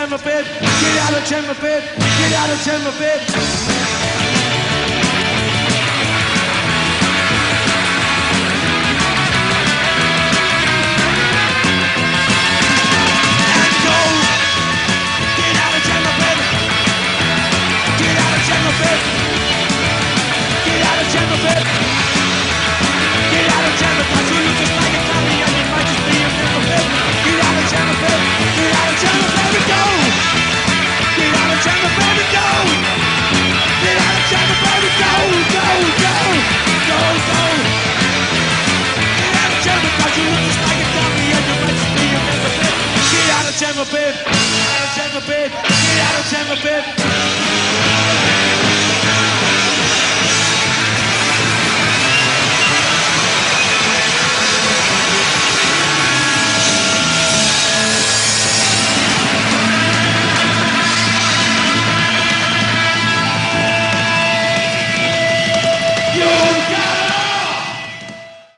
chamber pit. Get out of chamber pit. Get out of chamber pit. And go. Get out of chamber pit. Get out of chamber pit. Get out of chamber pit. Get out of chamber pit. You look just like a dummy and you might just be a chamber pit. Get out of chamber pit. Get out of chamber pit. Go. Get out of chamber pit. Go. Get out of chamber pit. Go. Go. Go. Go. Go. Get out of chamber pit. You look just like a dummy and you might just be a chamber pit. Get out of chamber pit. Get out of chamber pit. Get out of chamber pit. You